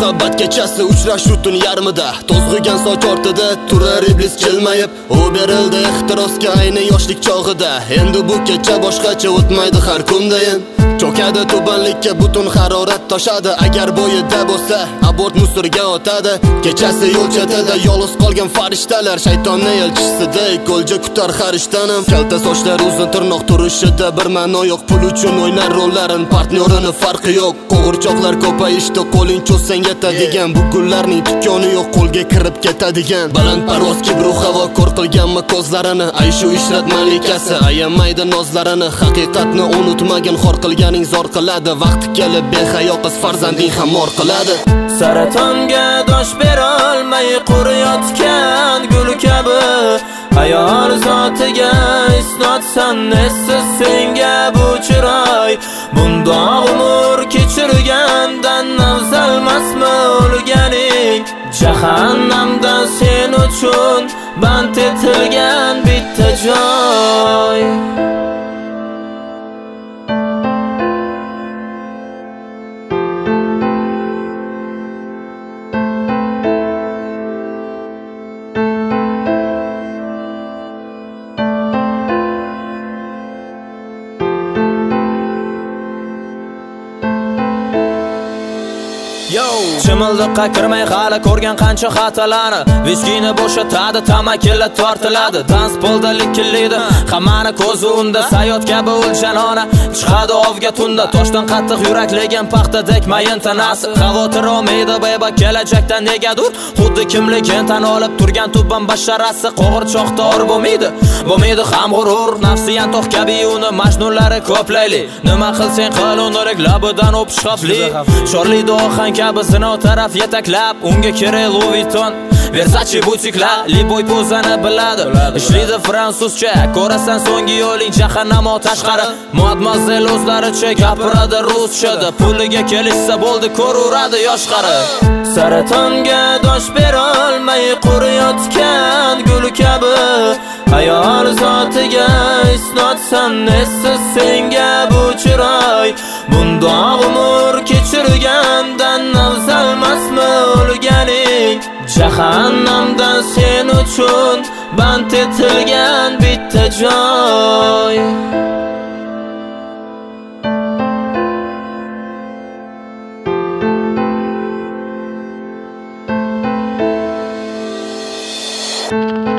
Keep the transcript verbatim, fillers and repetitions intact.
muhabbat kechasi uchrashuv tun yarmida to'zg'igan soch ortida turar iblis jilmayib, u berildi ehtirosga ayni yoshlik chog'ida. Endi bu kecha boshqacha o'tmaydi har kundayin. Cho'kadi tubanlikka butun harorat toshadi. Agar bo'yida bo'lsa abort musirga o'tadi. Kechasi yo'l chetida yolg'iz qolgan farishtalar shaytonning elchisidek qo'lja kutar xarishtanim. Kalta sochlar uzun tirnoq turishida bir ma'no yo'q, pul uchun o'ynar rollarin partnyorini farqi yo'q. Qo'g'irchoqlar ko'payishda qo'ling cho'ssang yetadigan, bu gullarning tikkoni yo'q qo'lga kirib ketadigan. Baland parvoz kibru havo ko'r qilganmi ko'zlarini, ay shu ishrat malikasi ayamaydi nozlarini. Haqiqatni unutmagan xor qilganing zor qiladi, vaqti kelib behayo qiz farzanding ham mor qiladi. Saratonga dosh berolmay quriyotgan gul kabi ayol zotiga isnotsan nesiz senga bu chiroy. Bundoq umr kechirgandan afzalmasmi o'lganing? Jahannamda sen uchun band etilgan bitta joy. Chimildiqqa kirmay hali ko'rgan qancha xatolarni, viskini bo'shatadi, tamakilar tortiladi, dans polda likillaydi, hammani ko'zi unda, sayot kabi o'lchanona chiqadi ovga tunda, toshdan qattiq yuraklegan paxtadek mayin tanasi, xavotir olmaydi beba kelajakdan negadur, xuddi kimligini tan olib turgan tuban basharasi. Qo'g'irchoqda or bo'lmaydi, bo'lmaydi ham g'urur, nafsiyan to'q kabi uni majnunlari ko'playli. Nima qilsang qil uni labidan o'pish xavfli, chorlaydi ohang kabi zino taraf yetaklab, unga kerak Louis Vuitton, Versace butiklar, Liboy pozani biladi, ishlaydi fransuzcha, ko'rasan so'nggi yo'ling jahannam tashqari. Mademoiselle o'zlaricha gapiradi ruschada, puliga kelishsa bo'ldi ko'ruradi yosh qari. Saratonga dosh berolmay quriyotgan gul kabi ayol zotiga isnotsan nesiz senga bu chiroy. Bundoq umr kechirgandan afzalmasmi o'lganing? Jahannamda sen uchun band etilgan bitta joy. Thank you.